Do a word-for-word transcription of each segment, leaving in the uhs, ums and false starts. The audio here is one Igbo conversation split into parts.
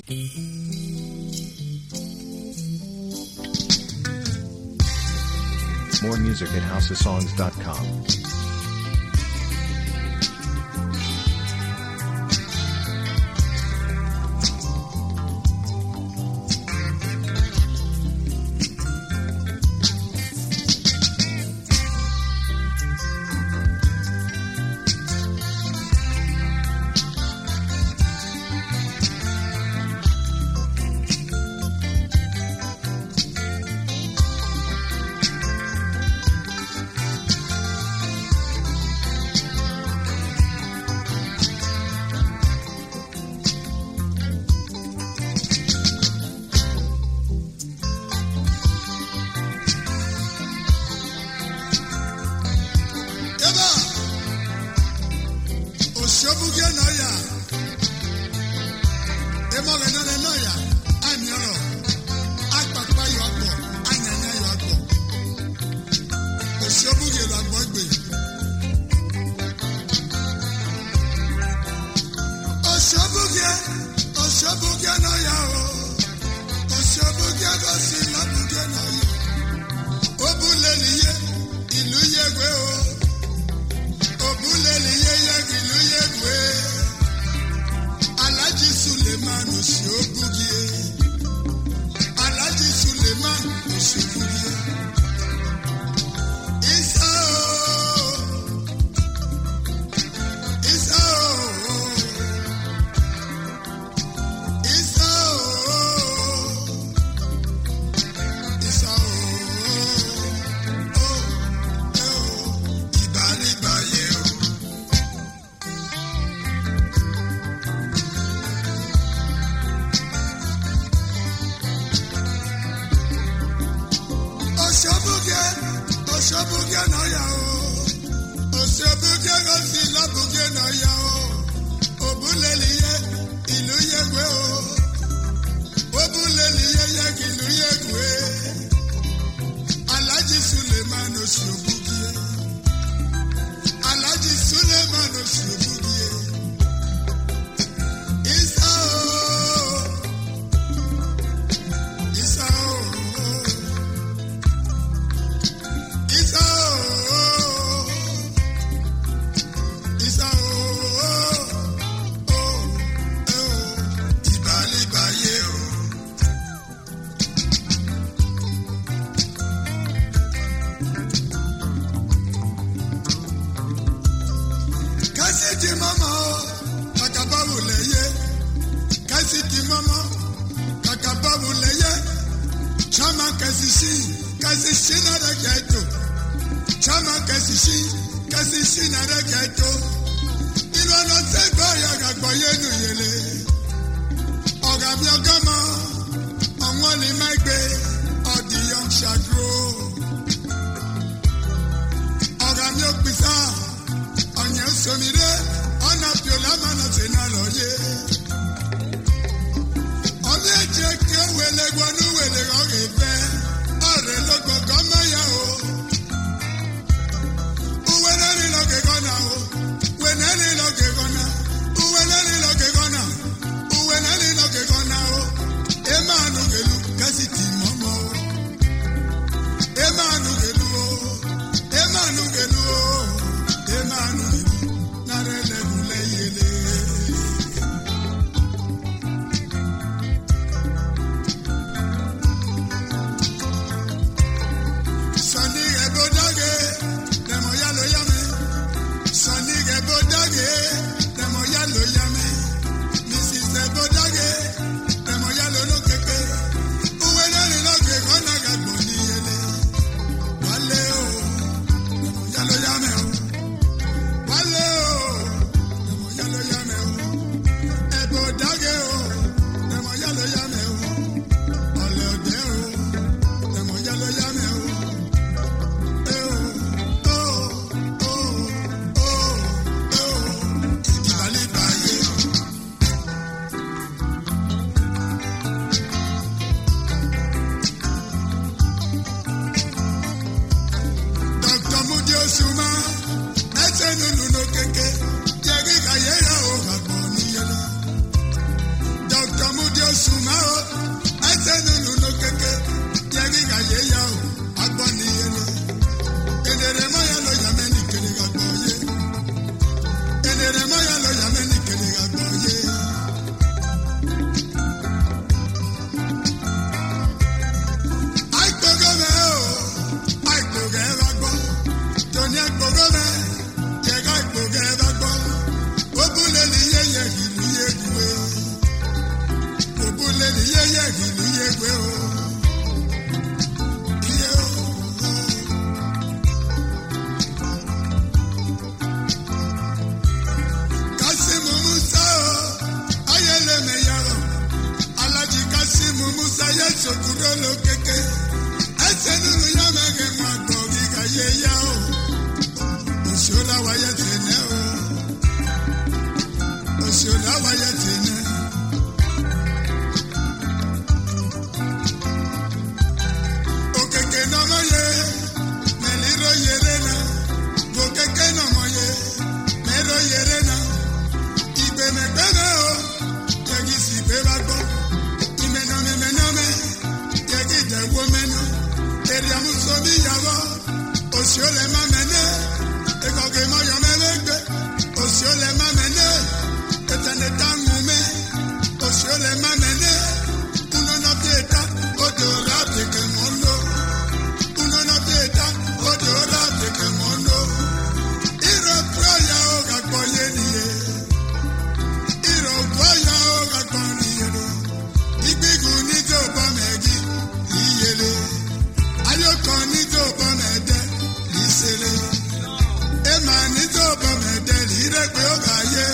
More music at house of songs dot com. òbúlé ni yẹ́yẹ́ ìlú yẹ́gbẹ́ o. Iye o. Kásímù Musa o, ayẹlẹ mẹyàrá. Alájí Kásímù Musa yẹ sòkúrò ló kéke. Ẹsẹ̀ nínú yá mẹ́rin mọ́ àgbọ̀ gíga yẹ́yá o. Òṣèlú àwáyé tẹ̀lé o. Òṣèlú àwáyé tẹ̀lé. Òkèké nọmọ yẹ, mẹ́líró yẹrẹ náà. Òkèké nọmọ yẹ, mẹ́rọ yẹrẹ náà. Ìgbẹ́mẹ̀gbẹ́mẹ́ o, yẹ́gì sì gbé bá gbọ́. Ìmẹ̀nàmẹ̀mẹ̀nàmẹ̀, yẹ́gì jẹ́wọ́ mẹ́nà. Èrè àmúṣomi yàwó, òṣèlú ẹ̀ má mẹ́nẹ́. Ekọ̀gẹ̀ mọ́yọ̀ mẹ́lẹ́gbẹ́, òṣèlú ẹ̀ má mẹ́nẹ́. Etene tangume, òṣèlè mamene, unono pieta, odora teke mono, unono pieta, odora teke mono. Iro proya oga koye niye, iro proya oga koniye do. Ibigu ni to bomegi, iyele, ayoko ni to bomede, isele. Ema ni to bomede, irekwe oga ye.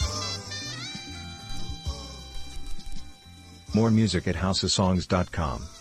More music at house of songs dot com.